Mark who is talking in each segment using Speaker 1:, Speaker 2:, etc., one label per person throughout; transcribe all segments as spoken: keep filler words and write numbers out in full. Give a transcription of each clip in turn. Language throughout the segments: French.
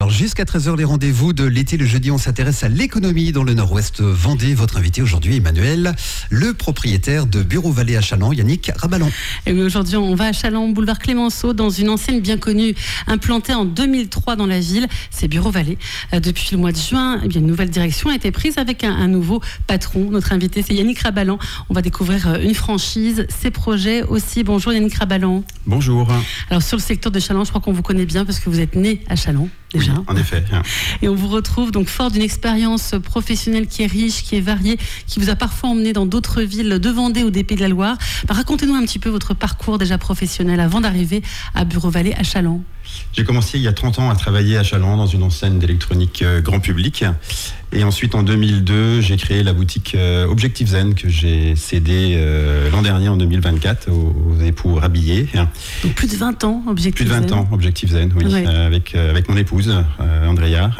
Speaker 1: Alors jusqu'à treize heures, les rendez-vous de l'été. Le jeudi, on s'intéresse à l'économie dans le nord-ouest Vendée. Votre invité aujourd'hui, Emmanuel, le propriétaire de Bureau Vallée à Chaland, Yannick Rabalan.
Speaker 2: Et aujourd'hui, on va à Chaland, boulevard Clémenceau, dans une enseigne bien connue, implantée en deux mille trois dans la ville. C'est Bureau Vallée. Depuis le mois de juin, eh bien, une nouvelle direction a été prise avec un, un nouveau patron. Notre invité, c'est Yannick Rabalan. On va découvrir une franchise, ses projets aussi. Bonjour Yannick Rabalan.
Speaker 3: Bonjour.
Speaker 2: Alors sur le secteur de Chaland, je crois qu'on vous connaît bien parce que vous êtes né à Chaland. Déjà.
Speaker 3: Oui, en effet.
Speaker 2: Et on vous retrouve donc fort d'une expérience professionnelle qui est riche, qui est variée, qui vous a parfois emmené dans d'autres villes de Vendée ou des Pays de la Loire. Bah, racontez-nous un petit peu votre parcours déjà professionnel avant d'arriver à Bureau Vallée à Chaland.
Speaker 3: J'ai commencé il y a trente ans à travailler à Chaland dans une enseigne d'électronique euh, grand public. Et ensuite, en deux mille deux, j'ai créé la boutique euh, Objectif Zen que j'ai cédée euh, l'an dernier, en deux mille vingt-quatre, aux, aux époux Rabillé.
Speaker 2: Donc plus de vingt ans, Objectif
Speaker 3: Zen. Plus de vingt
Speaker 2: Zen.
Speaker 3: ans, Objectif Zen, oui, ouais. euh, avec, euh, avec mon épouse, euh, Andrea.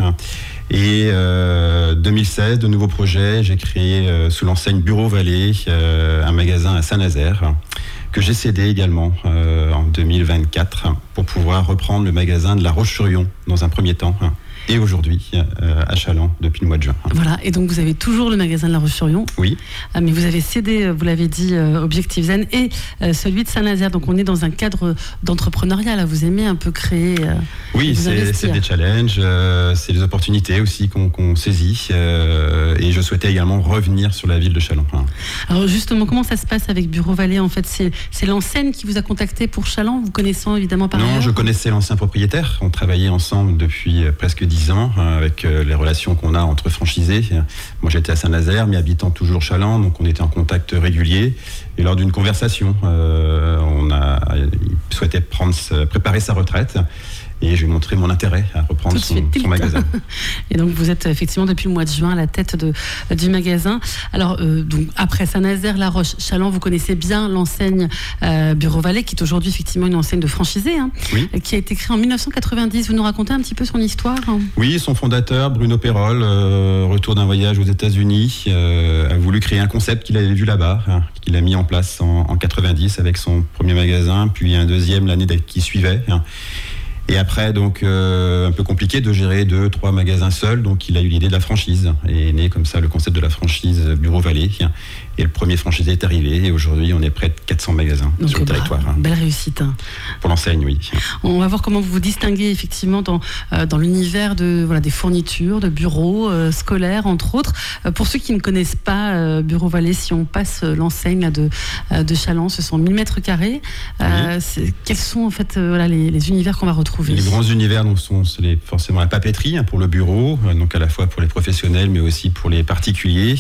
Speaker 3: Et euh, deux mille seize, de nouveaux projets. J'ai créé euh, sous l'enseigne Bureau Vallée euh, un magasin à Saint-Nazaire que j'ai cédé également euh, en deux mille vingt-quatre pour pouvoir reprendre le magasin de La Roche-sur-Yon dans un premier temps. Et aujourd'hui, euh, à Chaland, depuis le mois de juin.
Speaker 2: Voilà, et donc vous avez toujours le magasin de La Roche-sur-Yon.
Speaker 3: Oui.
Speaker 2: Euh, mais vous avez cédé, vous l'avez dit, euh, Objectif Zen et euh, celui de Saint-Nazaire. Donc on est dans un cadre d'entrepreneuriat, là. Vous aimez un peu créer. Euh,
Speaker 3: oui, c'est, c'est des challenges, euh, c'est des opportunités aussi qu'on, qu'on saisit. Euh, et je souhaitais également revenir sur la ville de Chaland.
Speaker 2: Alors justement, comment ça se passe avec Bureau Vallée? En fait, c'est, c'est l'enseigne qui vous a contacté pour Chaland, vous connaissant évidemment par ailleurs?
Speaker 3: Non, je connaissais l'ancien propriétaire. On travaillait ensemble depuis euh, presque dix ans, avec les relations qu'on a entre franchisés. Moi, j'étais à Saint-Nazaire, mais habitant toujours Chaland, donc on était en contact régulier. Et lors d'une conversation, euh, on a il souhaitait prendre, préparer sa retraite. Et je lui ai montré mon intérêt à reprendre son, son magasin.
Speaker 2: Et donc vous êtes effectivement depuis le mois de juin à la tête de, du magasin. Alors euh, donc après Saint-Nazaire, La Roche, Chaland, vous connaissez bien l'enseigne euh, Bureau Vallée, qui est aujourd'hui effectivement une enseigne de franchisés, hein,
Speaker 3: oui.
Speaker 2: qui a été créée en dix-neuf cent quatre-vingt-dix. Vous nous racontez un petit peu son histoire?
Speaker 3: Oui, son fondateur, Bruno Perrol, euh, retour d'un voyage aux États-Unis, euh, a voulu créer un concept qu'il avait vu là-bas, hein, qu'il a mis en place en, en quatre-vingt-dix avec son premier magasin, puis un deuxième l'année qui suivait. Hein. Et après, donc, euh, un peu compliqué de gérer deux, trois magasins seuls. Donc, il a eu l'idée de la franchise. Et est né comme ça le concept de la franchise Bureau Vallée. Et le premier franchisé est arrivé. Et aujourd'hui, on est près de quatre cents magasins donc, sur le territoire.
Speaker 2: Bah, belle réussite. Hein.
Speaker 3: Pour l'enseigne, oui.
Speaker 2: On va voir comment vous vous distinguez effectivement dans, euh, dans l'univers de, voilà, des fournitures, de bureaux euh, scolaires, entre autres. Euh, pour ceux qui ne connaissent pas euh, Bureau Vallée, si on passe euh, l'enseigne là, de, euh, de Chaland, ce sont mille mètres carrés. Euh, oui. c'est, quels sont en fait euh, voilà, les, les univers qu'on va retrouver?
Speaker 3: Les grands univers donc, sont les, forcément la papeterie hein, pour le bureau, euh, donc à la fois pour les professionnels, mais aussi pour les particuliers.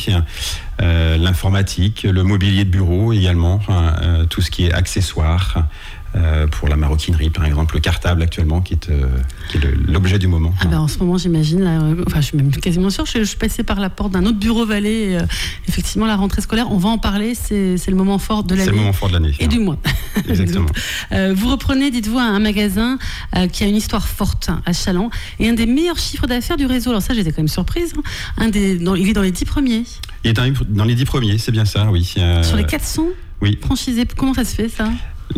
Speaker 3: Euh, l'informatique, le mobilier de bureau également, euh, tout ce qui est accessoires. Euh, pour la maroquinerie, par exemple, le cartable actuellement, qui est, euh, qui est le, l'objet du moment.
Speaker 2: Ah ben, en ce moment, j'imagine, là, euh, enfin, je suis même quasiment sûre, je, je suis passée par la porte d'un autre Bureau Vallée, et, euh, effectivement, la rentrée scolaire, on va en parler, c'est, c'est le moment fort de l'année.
Speaker 3: C'est le moment fort de l'année.
Speaker 2: Et hein. du mois.
Speaker 3: Exactement.
Speaker 2: euh, vous reprenez, dites-vous, un magasin euh, qui a une histoire forte à Chaland, et un des meilleurs chiffres d'affaires du réseau. Alors ça, j'étais quand même surprise. Hein. Un des, dans, il est dans les dix premiers.
Speaker 3: Il est dans les, dans les dix premiers, c'est bien ça, oui. Euh,
Speaker 2: Sur les quatre cents
Speaker 3: oui.
Speaker 2: franchisés, comment ça se fait, ça ?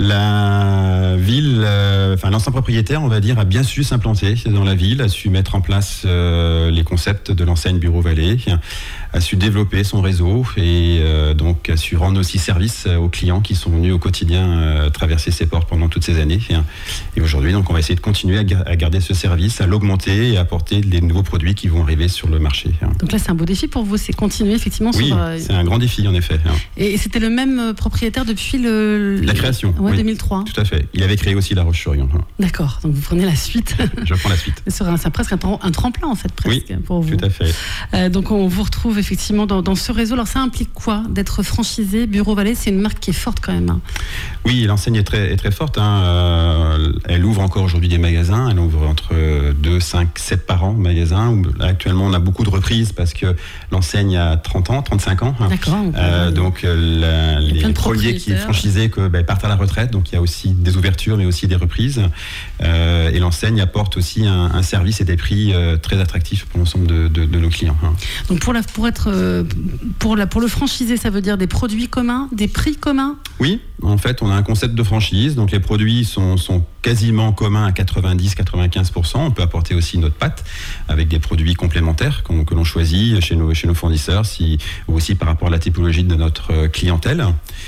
Speaker 3: La ville, euh, enfin l'ancien propriétaire, on va dire, a bien su s'implanter dans la ville, a su mettre en place euh, les concepts de l'enseigne Bureau Vallée, a su développer son réseau et euh, donc a su rendre aussi service aux clients qui sont venus au quotidien euh, traverser ses portes pendant toutes ces années. Et aujourd'hui, donc, on va essayer de continuer à, ga- à garder ce service, à l'augmenter et à apporter les nouveaux produits qui vont arriver sur le marché.
Speaker 2: Donc là, c'est un beau défi pour vous, c'est continuer effectivement
Speaker 3: oui,
Speaker 2: sur...
Speaker 3: Oui, c'est un grand défi en effet.
Speaker 2: Et c'était le même propriétaire depuis le...
Speaker 3: La création.
Speaker 2: Ouais,
Speaker 3: oui,
Speaker 2: deux mille trois.
Speaker 3: Tout à fait. Il avait créé aussi La Roche-sur-Yon.
Speaker 2: D'accord, donc vous prenez la suite.
Speaker 3: Je prends la suite.
Speaker 2: C'est, un, c'est presque un, un tremplin en fait, presque,
Speaker 3: oui,
Speaker 2: pour vous.
Speaker 3: Tout à fait.
Speaker 2: Euh, donc on vous retrouve effectivement dans, dans ce réseau. Alors ça implique quoi d'être franchisé Bureau Vallée? C'est une marque qui est forte quand même. Hein.
Speaker 3: Oui, l'enseigne est très, est très forte. Hein. Euh, elle ouvre encore aujourd'hui des magasins. Elle ouvre entre deux, cinq, sept par an magasins. Actuellement, on a beaucoup de reprises parce que l'enseigne a trente ans, trente-cinq ans. Hein.
Speaker 2: D'accord.
Speaker 3: Euh, donc la, les premiers qui est franchisé que, ben, partent à la retraite. Donc il y a aussi des ouvertures, mais aussi des reprises. Euh, et l'enseigne apporte aussi un, un service et des prix euh, très attractifs pour l'ensemble de, de, de nos clients. Hein.
Speaker 2: Donc pour, la, pour être euh, pour, la, pour le franchisé, ça veut dire des produits communs, des prix communs?
Speaker 3: Oui, en fait, on a un concept de franchise. Donc, les produits sont, sont quasiment communs à quatre-vingt-dix à quatre-vingt-quinze pour cent. On peut apporter aussi notre pâte avec des produits complémentaires qu'on, que l'on choisit chez nos, chez nos fournisseurs, si, ou aussi par rapport à la typologie de notre clientèle.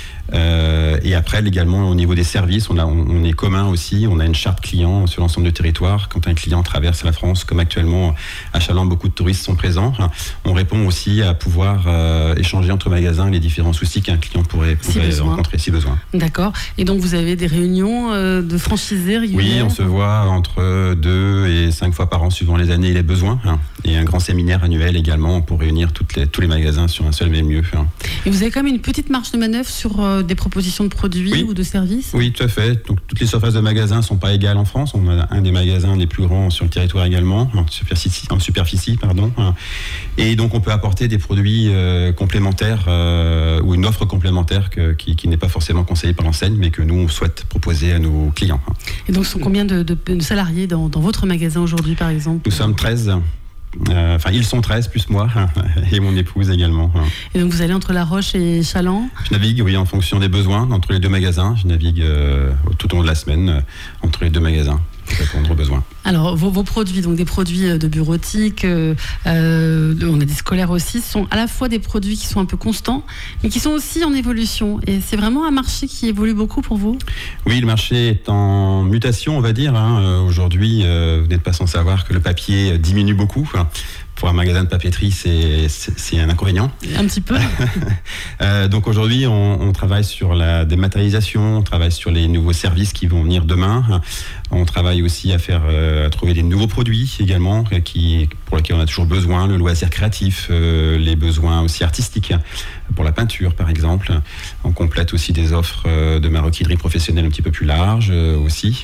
Speaker 3: Euh, et après, également au niveau des services, on, a, on, on est commun aussi. On a une charte client sur l'ensemble du territoire. Quand un client traverse la France, comme actuellement à Challans, beaucoup de touristes sont présents. On répond aussi à pouvoir euh, échanger entre magasins les différents soucis qu'un client pourrait, pourrait si rencontrer si besoin.
Speaker 2: D'accord. Et donc vous avez des réunions euh, de franchisés régulières?
Speaker 3: Oui, on se voit entre deux et cinq fois par an suivant les années et les besoins. Hein. Et un grand séminaire annuel également pour réunir toutes les, tous les magasins sur un seul même lieu. Hein.
Speaker 2: Et vous avez quand même une petite marge de manœuvre sur euh, des propositions de produits oui. ou de services?
Speaker 3: Oui, tout à fait. Donc, toutes les surfaces de magasins ne sont pas égales en France. On a un des magasins les plus grands sur le territoire également, en superficie, en superficie pardon. Et donc, on peut apporter des produits euh, complémentaires euh, ou une offre complémentaire que, qui, qui n'est pas forcément conseillée par l'enseigne, mais que nous, on souhaite proposer à nos clients.
Speaker 2: Et donc, ce sont combien de, de, de salariés dans, dans votre magasin aujourd'hui, par exemple?
Speaker 3: Nous sommes treize. Euh, enfin, ils sont treize, plus moi, et mon épouse également.
Speaker 2: Et donc, vous allez entre La Roche et Challans?
Speaker 3: Je navigue, oui, en fonction des besoins, entre les deux magasins. Je navigue euh, tout au long de la semaine, euh, entre les deux magasins, pour répondre aux besoins.
Speaker 2: Alors, vos, vos produits, donc des produits de bureautique, euh, euh, on a des scolaires aussi, sont à la fois des produits qui sont un peu constants, mais qui sont aussi en évolution. Et c'est vraiment un marché qui évolue beaucoup pour vous?
Speaker 3: Oui, le marché est en mutation, on va dire. Hein. Aujourd'hui, euh, vous n'êtes pas sans savoir que le papier diminue beaucoup. Hein. Pour un magasin de papeterie, c'est, c'est, c'est un inconvénient.
Speaker 2: Un petit peu.
Speaker 3: euh, donc aujourd'hui, on, on travaille sur la dématérialisation, on travaille sur les nouveaux services qui vont venir demain. On travaille aussi à faire, euh, à trouver des nouveaux produits également, qui, pour lesquels on a toujours besoin, le loisir créatif, euh, les besoins aussi artistiques, pour la peinture par exemple. On complète aussi des offres euh, de maroquinerie professionnelle un petit peu plus larges euh, aussi.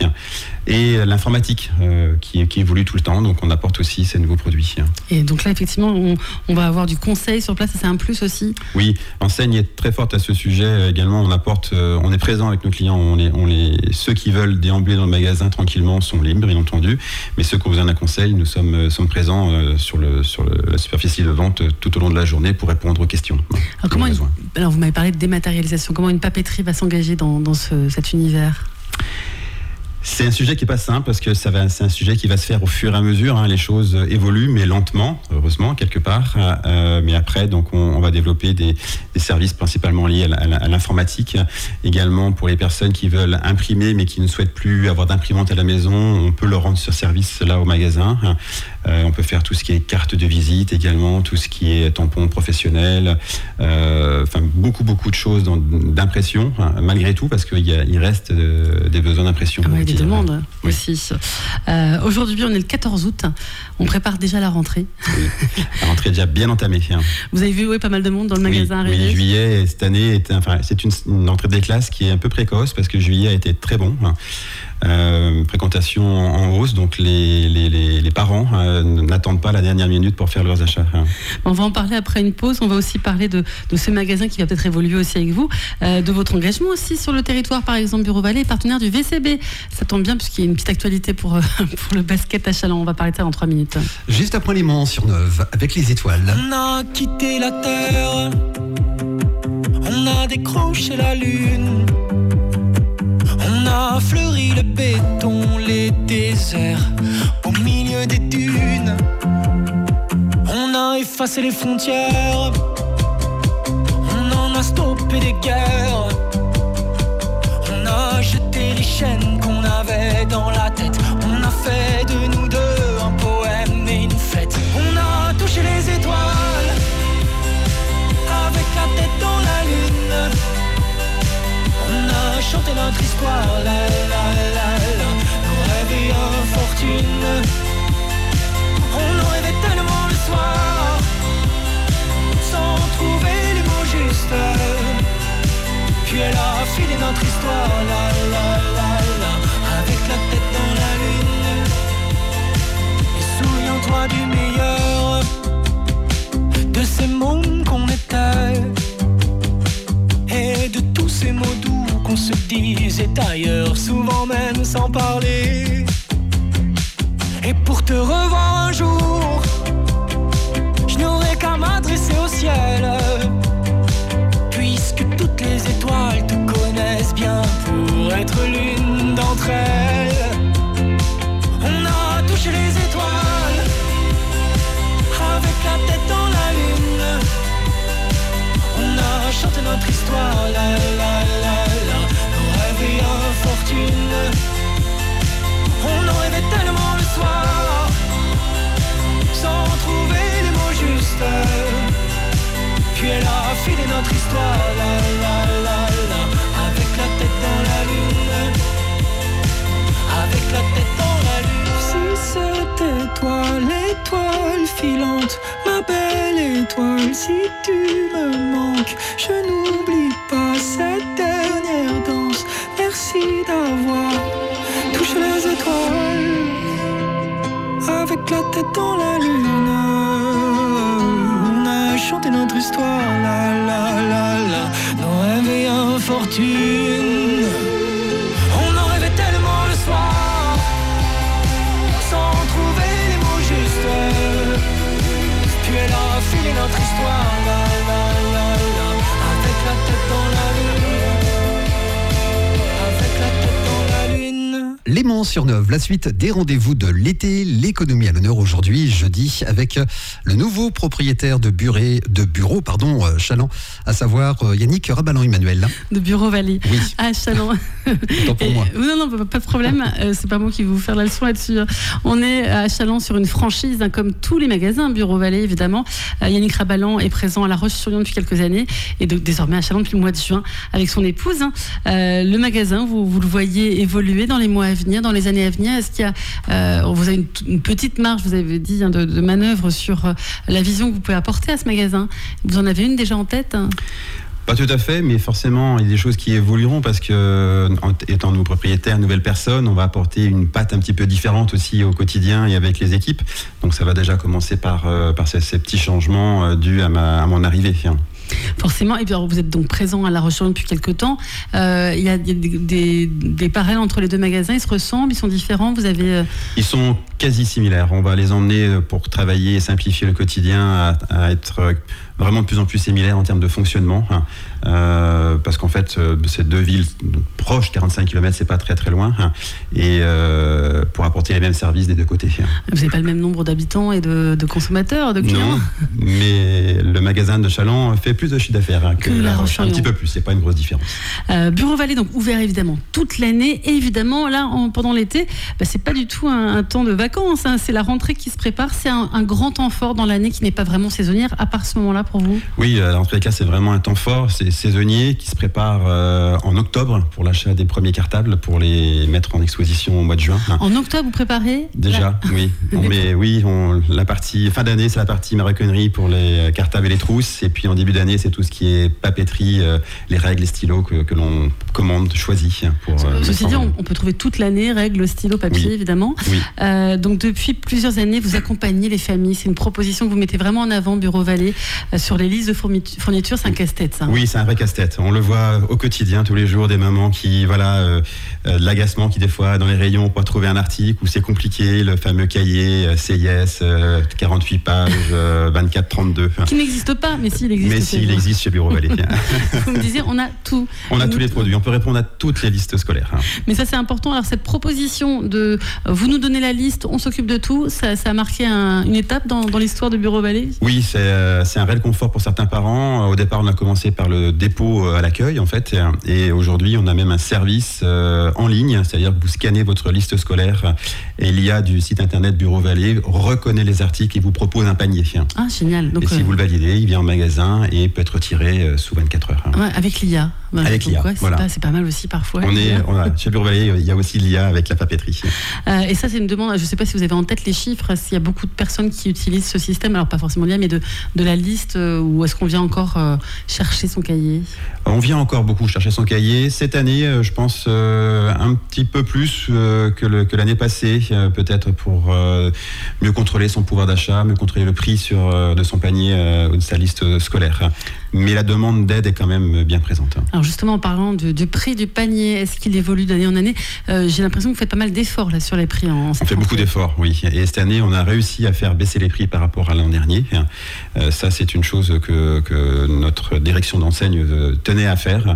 Speaker 3: Et l'informatique euh, qui, qui évolue tout le temps, donc on apporte aussi ces nouveaux produits.
Speaker 2: Et donc là, effectivement, on, on va avoir du conseil sur place, et c'est un plus aussi?
Speaker 3: Oui, l'enseigne est très forte à ce sujet également. On apporte, euh, on est présent avec nos clients. On les, on les, ceux qui veulent déambuler dans le magasin tranquillement sont libres, bien entendu. Mais ceux qui ont besoin d'un conseil, nous sommes, euh, sommes présents euh, sur, le, sur le, la superficie de vente euh, tout au long de la journée pour répondre aux questions.
Speaker 2: Alors, comment une, alors vous m'avez parlé de dématérialisation. Comment une papeterie va s'engager dans, dans ce, cet univers?
Speaker 3: C'est un sujet qui n'est pas simple parce que ça va, c'est un sujet qui va se faire au fur et à mesure. Hein. Les choses évoluent, mais lentement, heureusement, quelque part. Euh, mais après, donc, on, on va développer des, des services principalement liés à, la, à l'informatique. Également, pour les personnes qui veulent imprimer, mais qui ne souhaitent plus avoir d'imprimante à la maison, on peut leur rendre ce service-là au magasin. Euh, on peut faire tout ce qui est carte de visite également, tout ce qui est tampon professionnel. Euh, enfin, beaucoup, beaucoup de choses dans, d'impression, hein, malgré tout, parce qu'il y a, il reste de, des besoins d'impression.
Speaker 2: Ah ouais, des demandes oui. aussi. Euh, aujourd'hui, on est le quatorze août. On prépare déjà la rentrée.
Speaker 3: Oui. La rentrée est déjà bien entamée. Hein.
Speaker 2: Vous avez vu oui, pas mal de monde dans le magasin
Speaker 3: oui,
Speaker 2: arriver?
Speaker 3: Oui, juillet, cette année, est, enfin, c'est une, une entrée des classes qui est un peu précoce parce que juillet a été très bon. Hein. Euh, fréquentation en hausse, donc les, les, les, les parents euh, n'attendent pas la dernière minute pour faire leurs achats. Hein.
Speaker 2: On va en parler après une pause. On va aussi parler de, de ce magasin qui va peut-être évoluer aussi avec vous, euh, de votre engagement aussi sur le territoire, par exemple Bureau Vallée, partenaire du V C B. Ça tombe bien puisqu'il y a une petite actualité pour, euh, pour le basket à Challans. On va parler de ça en trois minutes.
Speaker 1: Juste après les Mans sur Neuve, avec les étoiles.
Speaker 4: On a quitté la terre, on a décroché la lune. On a fleuri le béton, les déserts, au milieu des dunes. On a effacé les frontières, on en a stoppé des guerres. On a jeté les chaînes qu'on avait dans la tête. On a fait de nous deux un poème et une fête. On a touché les étoiles, avec la tête dans la lune. On a chanté notre histoire, la la la la, nos rêves et infortunes. On en rêvait tellement le soir, sans trouver les mots justes. Puis elle a filé notre histoire, la la la la, avec la tête dans la lune. Et souviens-toi du meilleur, de ces mômes qu'on était, et de tous ces mots doux qu'on se disait ailleurs, souvent même sans parler. Et pour te revoir un jour, je n'aurais qu'à m'adresser au ciel. filer notre histoire, la la la la, avec la tête dans la lune, avec la tête dans la lune. Si c'était toi l'étoile filante, ma belle étoile, si tu me manques, je n'oublie pas cette dernière danse. Merci d'avoir touché les étoiles, avec la tête dans la lune. On a chanté notre histoire, la la la la, nos rêves et infortunes. On en rêvait tellement le soir, sans trouver les mots justes. Puis elle a filé notre histoire, la la la la, avec la tête dans la lune, avec la tête dans la lune.
Speaker 1: Léman sur Neuve, la suite des rendez-vous de l'été, l'économie à l'honneur aujourd'hui, jeudi, avec le nouveau propriétaire de, Buré, de bureau pardon, euh, Chaland, à savoir euh, Yannick Rabalan-Emmanuel.
Speaker 2: De Bureau Vallée.
Speaker 1: Oui.
Speaker 2: À Chaland.
Speaker 1: Tant pour
Speaker 2: Et,
Speaker 1: moi.
Speaker 2: Non, non, pas de problème. Euh, c'est pas moi qui vais vous faire la leçon là-dessus. On est à Chaland sur une franchise, hein, comme tous les magasins Bureau Vallée, évidemment. Euh, Yannick Rabalan est présent à La Roche-sur-Yon depuis quelques années et donc désormais à Chaland depuis le mois de juin avec son épouse. Hein. Euh, le magasin, vous, vous le voyez évoluer dans les mois à venir, dans les années à venir. Est-ce qu'il y a, euh, vous avez une, une petite marge, vous avez dit, hein, de, de manœuvre sur euh, la vision que vous pouvez apporter à ce magasin. Vous en avez une déjà en tête, hein?
Speaker 3: Pas tout à fait, mais forcément, il y a des choses qui évolueront parce que, en étant nous propriétaires, nouvelles personnes, on va apporter une patte un petit peu différente aussi au quotidien et avec les équipes. Donc ça va déjà commencer par, euh, par ces, ces petits changements euh, dus à, ma, à mon arrivée.
Speaker 2: Forcément, et puis alors, vous êtes donc présent à La Roche-sur-Yon depuis quelques temps. Euh, il y a des, des, des parallèles entre les deux magasins, ils se ressemblent, ils sont différents, vous avez... Euh...
Speaker 3: Ils sont quasi similaires. On va les emmener pour travailler et simplifier le quotidien à, à être vraiment de plus en plus similaires en termes de fonctionnement. Hein. Euh, parce qu'en fait, ces deux villes proches, quarante-cinq kilomètres, c'est pas très très loin. Hein. Et euh, pour apporter les mêmes services des deux côtés. Hein.
Speaker 2: Vous n'avez pas le même nombre d'habitants et de, de consommateurs, de clients?
Speaker 3: Non, mais le magasin de Chaland fait plus de chiffre d'affaires hein, que, que La Roche. Un petit peu plus, c'est pas une grosse différence.
Speaker 2: Euh, Bureau Vallée, donc ouvert évidemment toute l'année. Et évidemment, là, en, pendant l'été, bah, c'est pas du tout un, un temps de vacances. Hein, c'est la rentrée qui se prépare. C'est un, un grand temps fort dans l'année qui n'est pas vraiment saisonnière, à part ce moment-là pour vous?
Speaker 3: Oui, en tous les cas, c'est vraiment un temps fort. C'est saisonnier qui se prépare euh, en octobre pour l'achat des premiers cartables pour les mettre en exposition au mois de juin.
Speaker 2: En octobre, vous préparez?
Speaker 3: Déjà,
Speaker 2: là.
Speaker 3: oui. On met, oui, on, la partie fin d'année, c'est la partie maroquinerie pour les cartables et les trousses. Et puis en début d'année, c'est tout ce qui est papeterie, euh, les règles, les stylos que, que l'on commande, choisit. Pour, euh,
Speaker 2: Ceci dit, on, on peut trouver toute l'année règles, stylos, papier,
Speaker 3: oui.
Speaker 2: évidemment.
Speaker 3: Oui.
Speaker 2: Euh, donc depuis plusieurs années, vous accompagnez les familles. C'est une proposition que vous mettez vraiment en avant, Bureau Vallée, euh, sur les listes de fournitures. C'est un casse-tête, ça.
Speaker 3: Oui, c'est un vrai casse-tête. On le voit au quotidien, tous les jours, des mamans qui, voilà, euh, euh, de l'agacement qui, des fois, dans les rayons, pour trouver un article où c'est compliqué, le fameux cahier euh, C I S, euh, quarante-huit pages, euh, vingt-quatre trente-deux.
Speaker 2: Qui n'existe pas, mais s'il existe.
Speaker 3: Mais s'il existe chez Bureau Vallée.
Speaker 2: Vous me disiez, on a tout.
Speaker 3: On a tous les produits. On peut répondre à toutes les listes scolaires. Hein.
Speaker 2: Mais ça, c'est important. Alors, cette proposition de vous nous donnez la liste, on s'occupe de tout, ça, ça a marqué un, une étape dans, dans l'histoire de Bureau Vallée?
Speaker 3: Oui, c'est euh, un réel confort pour certains parents. Au départ, on a commencé par le dépôt à l'accueil, en fait. Et aujourd'hui, on a même un service euh, en ligne, c'est-à-dire que vous scannez votre liste scolaire et l'I A du site internet Bureau Vallée reconnaît les articles et vous propose un panier.
Speaker 2: Ah, génial. Donc,
Speaker 3: et si euh... vous le validez, il vient en magasin et peut être retiré euh, sous vingt-quatre heures.
Speaker 2: Ouais, avec l'I A. Voilà.
Speaker 3: Avec l'I A,
Speaker 2: ouais,
Speaker 3: voilà.
Speaker 2: C'est pas, pas mal aussi parfois.
Speaker 3: On est, on a, chez Bureau Vallée, il y a aussi l'I A avec la papeterie.
Speaker 2: Euh, et ça, c'est une demande, je ne sais pas si vous avez en tête les chiffres, s'il y a beaucoup de personnes qui utilisent ce système, alors pas forcément l'I A, mais de, de la liste, euh, ou est-ce qu'on vient encore euh, chercher son cahier?
Speaker 3: On vient encore beaucoup chercher son cahier. Cette année, euh, je pense euh, un petit peu plus euh, que l'année passée, euh, peut-être pour euh, mieux contrôler son pouvoir d'achat, mieux contrôler le prix sur, euh, de son panier euh, ou de sa liste scolaire. Mais la demande d'aide est quand même bien présente.
Speaker 2: Alors justement, en parlant du, du prix du panier, est-ce qu'il évolue d'année en année? euh, J'ai l'impression que vous faites pas mal d'efforts là sur les prix. En, en
Speaker 3: on fait beaucoup d'efforts, oui. Et cette année, on a réussi à faire baisser les prix par rapport à l'an dernier. Euh, ça, c'est une chose que, que notre direction d'enseigne tenait à faire.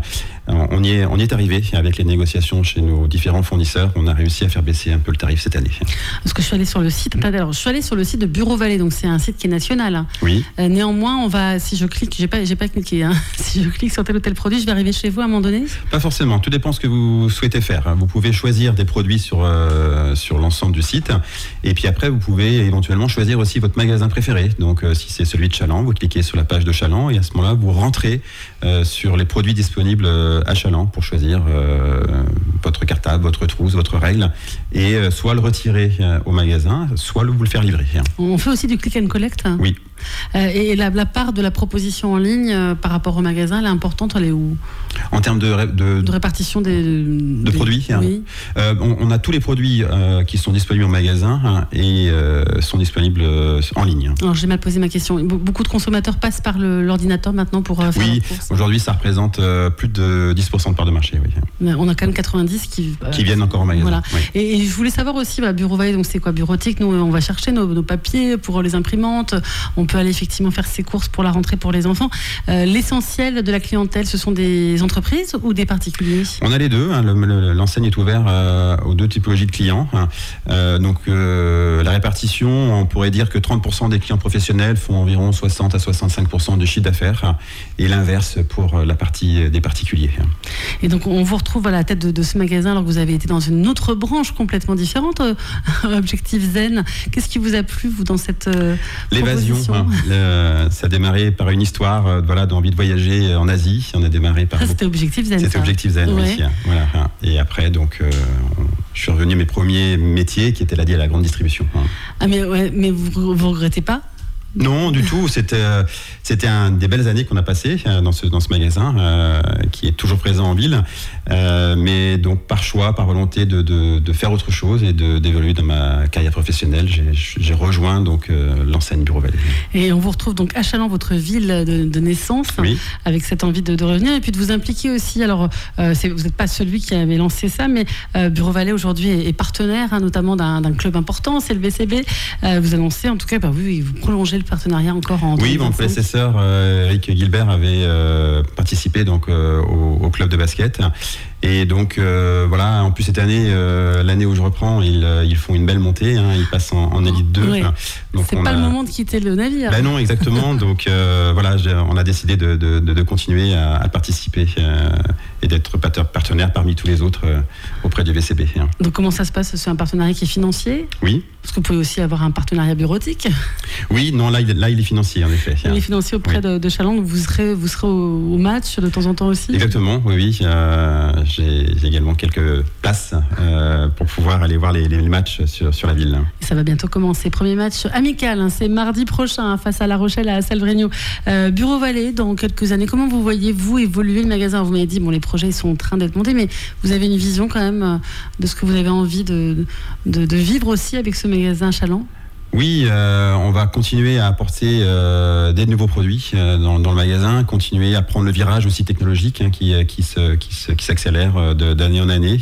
Speaker 3: on y est, on y est arrivé avec les négociations chez nos différents fournisseurs. On a réussi à faire baisser un peu le tarif cette année.
Speaker 2: Parce que je suis allée sur le site, alors je suis allée sur le site de Bureau Vallée, donc c'est un site qui est national. Hein.
Speaker 3: Oui.
Speaker 2: Euh, néanmoins, on va, si je clique, j'ai pas, j'ai pas cliqué. Hein. Si je clique sur tel ou tel produit, je vais arriver chez vous à un moment donné.
Speaker 3: Pas forcément. Tout dépend ce que vous souhaitez faire. Vous pouvez choisir des produits sur euh, sur l'ensemble du site, et puis après vous pouvez éventuellement choisir aussi votre magasin préféré. Donc euh, si c'est celui de Chaland, vous cliquez sur la page de Chaland et à ce moment-là vous rentrez euh, sur les produits disponibles à Chaland pour choisir euh, votre cartable, votre trousse, votre règle, et euh, soit le retirer euh, au magasin, soit le, vous le faire livrer.
Speaker 2: On fait aussi du click and collect.
Speaker 3: Oui.
Speaker 2: Euh, et la, la part de la proposition en ligne euh, par rapport au magasin, elle est importante, elle est où?
Speaker 3: En termes de, ré, de,
Speaker 2: de répartition des,
Speaker 3: de
Speaker 2: des
Speaker 3: produits.
Speaker 2: Oui.
Speaker 3: Euh, on, on a tous les produits euh, qui sont disponibles en magasin hein, et euh, sont disponibles euh, en ligne.
Speaker 2: Alors j'ai mal posé ma question. Beaucoup de consommateurs passent par le, l'ordinateur maintenant pour euh, faire
Speaker 3: oui,
Speaker 2: leurs courses.
Speaker 3: Aujourd'hui ça représente euh, plus de dix pour cent de part de marché. Oui.
Speaker 2: On a quand même quatre-vingt-dix qui, euh,
Speaker 3: qui viennent encore en magasin.
Speaker 2: Voilà.
Speaker 3: Oui.
Speaker 2: Et, et je voulais savoir aussi, bah, Bureau Vallée, donc c'est quoi bureautique? Nous on va chercher nos, nos papiers pour les imprimantes. On peut aller effectivement faire ses courses pour la rentrée pour les enfants. Euh, l'essentiel de la clientèle, ce sont des entreprises ou des particuliers? On
Speaker 3: a les deux. Hein. Le, le, l'enseigne est ouverte euh, aux deux typologies de clients. Hein. Euh, donc euh, la répartition, on pourrait dire que trente pour cent des clients professionnels font environ soixante à soixante-cinq pour cent de chiffre d'affaires hein, et l'inverse pour la partie des particuliers.
Speaker 2: Et donc on vous retrouve à la tête de, de ce magasin alors que vous avez été dans une autre branche complètement différente, euh, Objectif Zen. Qu'est-ce qui vous a plu, vous, dans cette euh,
Speaker 3: L'évasion. Hein. Le, ça a démarré par une histoire euh, voilà, d'envie de voyager en Asie. On a démarré par...
Speaker 2: Ah, c'était Objectif Zen.
Speaker 3: C'était
Speaker 2: ça.
Speaker 3: Objectif Zen, ouais. Oui. Voilà. Et après, donc, euh, je suis revenu à mes premiers métiers qui étaient liés à la grande distribution. Hein.
Speaker 2: Ah, mais, ouais, mais vous ne regrettez pas?
Speaker 3: Non, du tout. C'était, c'était un des belles années qu'on a passées dans ce, dans ce magasin euh, qui est toujours présent en ville. Euh, mais donc, par choix, par volonté de, de, de faire autre chose et de, d'évoluer dans ma carrière professionnelle, j'ai, j'ai rejoint donc, euh, l'enseigne Bureau Vallée. Et
Speaker 2: on vous retrouve donc à Chaland, votre ville de, de naissance,
Speaker 3: oui.
Speaker 2: avec cette envie de, de revenir et puis de vous impliquer aussi. Alors, euh, c'est, vous n'êtes pas celui qui avait lancé ça, mais euh, Bureau Vallée aujourd'hui est, est partenaire, hein, notamment d'un, d'un club important, c'est le V C B. Euh, vous annoncez, en tout cas, bah, oui, vous prolongez le partenariat encore en
Speaker 3: oui, mon prédécesseur euh, Eric Gilbert avait euh, participé donc euh, au, au club de basket. Et donc euh, voilà, en plus cette année, euh, l'année où je reprends, ils, ils font une belle montée, hein, ils passent en, en élite deux.
Speaker 2: Oui.
Speaker 3: Donc
Speaker 2: c'est pas a... le moment de quitter le navire.
Speaker 3: Ben non, exactement. Donc euh, voilà, on a décidé de, de, de continuer à, à participer euh, et d'être partenaire parmi tous les autres euh, auprès du V C B. Hein.
Speaker 2: Donc comment ça se passe? C'est un partenariat qui est financier?
Speaker 3: Oui.
Speaker 2: Parce que vous pouvez aussi avoir un partenariat bureautique.
Speaker 3: Oui, non, là, là il est financier en effet.
Speaker 2: Il est financier auprès oui. de, de Chaland, donc vous serez, vous serez au, au match de temps en temps aussi?
Speaker 3: Exactement, oui, oui. Euh, j'ai, j'ai également quelques places euh, pour pouvoir aller voir les, les matchs sur, sur la ville.
Speaker 2: Et ça va bientôt commencer. Premier match amical, hein, c'est mardi prochain hein, face à La Rochelle à Salvregno. Euh, Bureau Vallée, dans quelques années, comment vous voyez-vous évoluer le magasin? Vous m'avez dit, bon, les projets sont en train d'être montés, mais vous avez une vision quand même de ce que vous avez envie de, de, de vivre aussi avec ce magasin à Chaland?
Speaker 3: Oui, euh, on va continuer à apporter euh, des nouveaux produits euh, dans, dans le magasin, continuer à prendre le virage aussi technologique hein, qui, qui, se, qui, se, qui s'accélère de, d'année en année.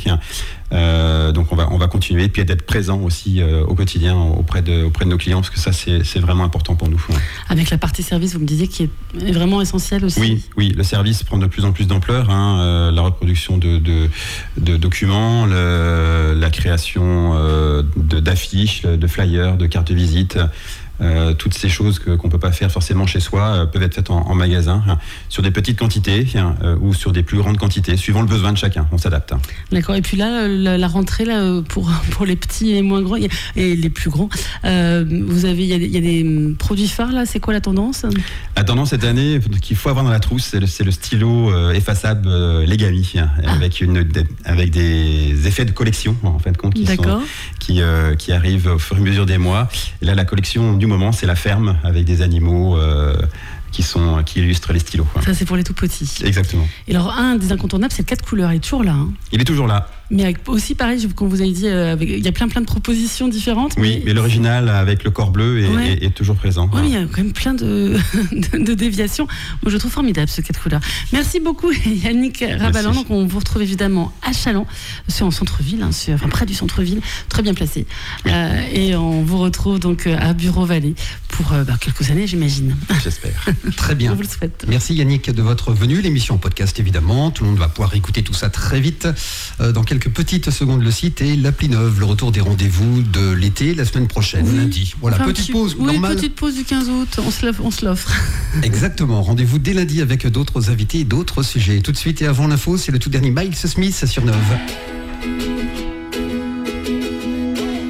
Speaker 3: Euh, donc on va, on va continuer, puis d'être présent aussi euh, au quotidien auprès de, auprès de nos clients, parce que ça c'est, c'est vraiment important pour nous.
Speaker 2: Avec la partie service, vous me disiez qui est vraiment essentielle aussi.
Speaker 3: Oui, oui, le service prend de plus en plus d'ampleur, hein, euh, la reproduction de, de, de documents, le, la création euh, de, d'affiches, de flyers, de cartes de visite. Euh, toutes ces choses que, qu'on ne peut pas faire forcément chez soi euh, peuvent être faites en, en magasin, hein, sur des petites quantités hein, euh, ou sur des plus grandes quantités, suivant le besoin de chacun. On s'adapte. Hein.
Speaker 2: D'accord. Et puis là, la, la rentrée là, pour, pour les petits et les moins grands et les plus grands, euh, vous avez, il y, y a des produits phares là. C'est quoi la tendance? La
Speaker 3: tendance cette année qu'il faut avoir dans la trousse, c'est le, c'est le stylo euh, effaçable euh, Legami, hein, ah. avec, une, des, avec des effets de collection en fin de compte qui, sont, qui, euh, qui arrivent au fur et à mesure des mois. Et là, la collection du moment, c'est la ferme avec des animaux euh, qui, sont, qui illustrent les stylos. Quoi.
Speaker 2: Ça, c'est pour les tout petits.
Speaker 3: Exactement.
Speaker 2: Et alors, un des incontournables, c'est le quatre couleurs. Il est toujours là. Hein.
Speaker 3: Il est toujours là.
Speaker 2: Mais avec, aussi, pareil, comme vous avez dit, euh, avec, il y a plein, plein de propositions différentes.
Speaker 3: Oui, mais, mais l'original avec le corps bleu est,
Speaker 2: ouais.
Speaker 3: est, est toujours présent.
Speaker 2: Oui, mais il y a quand même plein de, de, de déviations. Moi, je trouve formidable ce quatre couleurs. Merci beaucoup, Yannick Rabalan. Donc, on vous retrouve évidemment à Chaland, c'est en centre-ville, hein, c'est, enfin près du centre-ville, très bien placé. Oui. Euh, et on vous retrouve donc à Bureau Vallée pour euh, bah, quelques années, j'imagine.
Speaker 3: J'espère.
Speaker 1: Très bien.
Speaker 2: On vous le souhaite.
Speaker 1: Merci Yannick de votre venue. L'émission en podcast, évidemment. Tout le monde va pouvoir écouter tout ça très vite. Euh, dans quelques petites secondes, le site et l'appli neuve. Le retour des rendez-vous de l'été la semaine prochaine,
Speaker 2: Oui.
Speaker 1: lundi. Voilà,
Speaker 2: Enfin,
Speaker 1: petite
Speaker 2: petit-
Speaker 1: pause
Speaker 2: oui,
Speaker 1: normale.
Speaker 2: petite pause du quinze août. On se l'offre. On se l'offre.
Speaker 1: Exactement. Rendez-vous dès lundi avec d'autres invités et d'autres sujets. Tout de suite et avant l'info, c'est le tout dernier Miles Smith sur Neuve.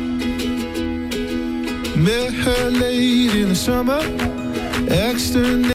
Speaker 5: Met her late in the summer, external.